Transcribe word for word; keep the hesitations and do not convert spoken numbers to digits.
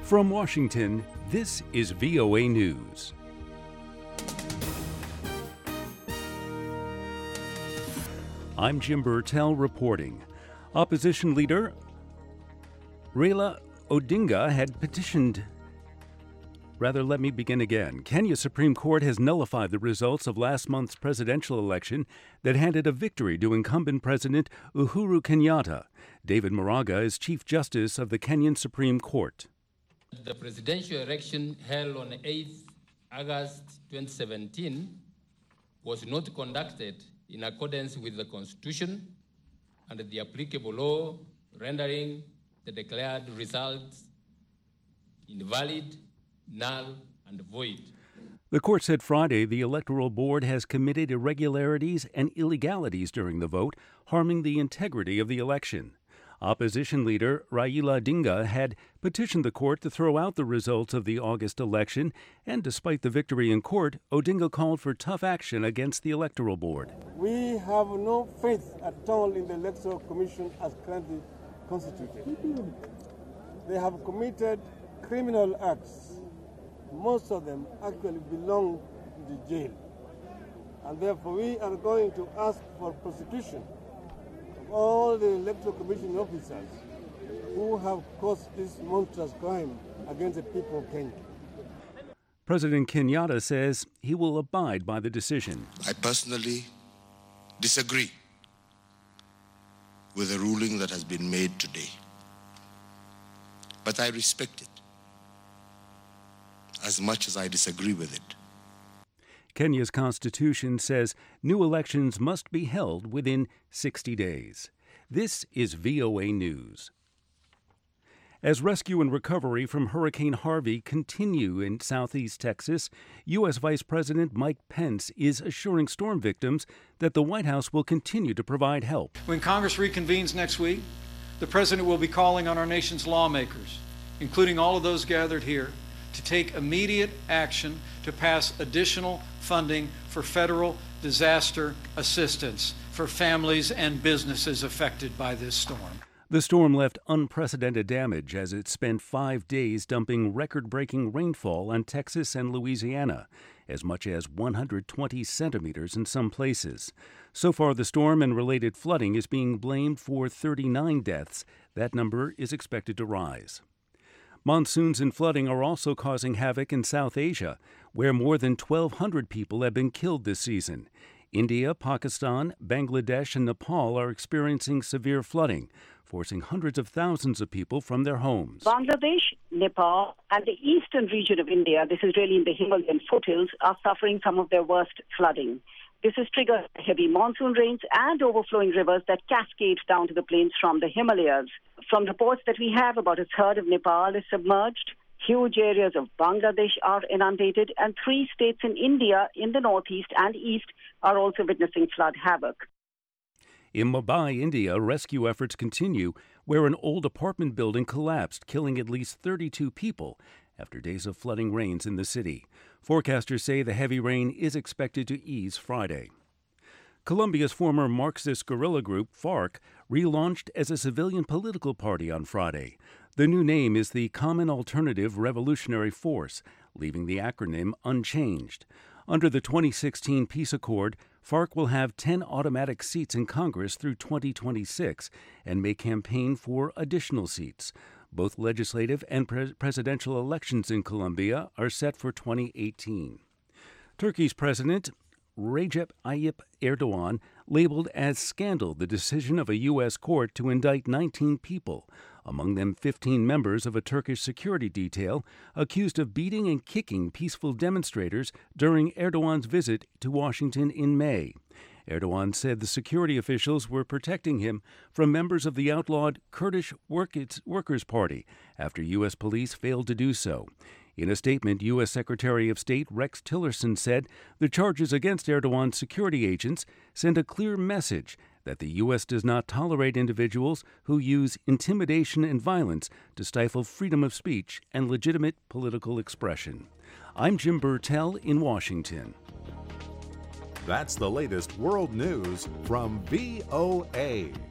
From Washington, this is V O A News. I'm Jim Burtell reporting. Opposition leader Raila Odinga had petitioned Rather, let me begin again. Kenya's Supreme Court has nullified the results of last month's presidential election that handed a victory to incumbent President Uhuru Kenyatta. David Maraga is Chief Justice of the Kenyan Supreme Court. The presidential election held on the eighth of August twenty seventeen was not conducted in accordance with the Constitution and the applicable law, rendering the declared results invalid, null, and void. The court said Friday the Electoral Board has committed irregularities and illegalities during the vote, harming the integrity of the election. Opposition leader Raila Odinga had petitioned the court to throw out the results of the August election, and despite the victory in court, Odinga called for tough action against the Electoral Board. We have no faith at all in the Electoral Commission as currently constituted. They have committed criminal acts. Most of them actually belong to the jail. And therefore we are going to ask for prosecution of all the Electoral Commission officers who have caused this monstrous crime against the people of Kenya. President Kenyatta says he will abide by the decision. I personally disagree with the ruling that has been made today, but I respect it as much as I disagree with it. Kenya's constitution says new elections must be held within sixty days. This is V O A News. As rescue and recovery from Hurricane Harvey continue in southeast Texas, U S. Vice President Mike Pence is assuring storm victims that the White House will continue to provide help. When Congress reconvenes next week, the President will be calling on our nation's lawmakers, including all of those gathered here, to take immediate action to pass additional funding for federal disaster assistance for families and businesses affected by this storm. The storm left unprecedented damage as it spent five days dumping record-breaking rainfall on Texas and Louisiana, as much as one hundred twenty centimeters in some places. So far, the storm and related flooding is being blamed for thirty-nine deaths. That number is expected to rise. Monsoons and flooding are also causing havoc in South Asia, where more than twelve hundred people have been killed this season. India, Pakistan, Bangladesh, and Nepal are experiencing severe flooding, forcing hundreds of thousands of people from their homes. Bangladesh, Nepal, and the eastern region of India, this is really in the Himalayan foothills, are suffering some of their worst flooding. This has triggered heavy monsoon rains and overflowing rivers that cascade down to the plains from the Himalayas. From reports that we have, about a third of Nepal is submerged. Huge areas of Bangladesh are inundated, and three states in India in the northeast and east are also witnessing flood havoc. In Mumbai, India, rescue efforts continue, where an old apartment building collapsed, killing at least thirty-two people after days of flooding rains in the city. Forecasters say the heavy rain is expected to ease Friday. Colombia's former Marxist guerrilla group, FARC, relaunched as a civilian political party on Friday. The new name is the Common Alternative Revolutionary Force, leaving the acronym unchanged. Under the twenty sixteen peace accord, FARC will have ten automatic seats in Congress through twenty twenty-six and may campaign for additional seats. Both legislative and pre- presidential elections in Colombia are set for twenty eighteen. Turkey's president, Recep Tayyip Erdogan, labeled as scandal the decision of a U S court to indict nineteen people, among them fifteen members of a Turkish security detail accused of beating and kicking peaceful demonstrators during Erdogan's visit to Washington in May. Erdogan said the security officials were protecting him from members of the outlawed Kurdish Workers' Party after U S police failed to do so. In a statement, U S. Secretary of State Rex Tillerson said the charges against Erdogan's security agents send a clear message that the U S does not tolerate individuals who use intimidation and violence to stifle freedom of speech and legitimate political expression. I'm Jim Burtell in Washington. That's the latest world news from V O A.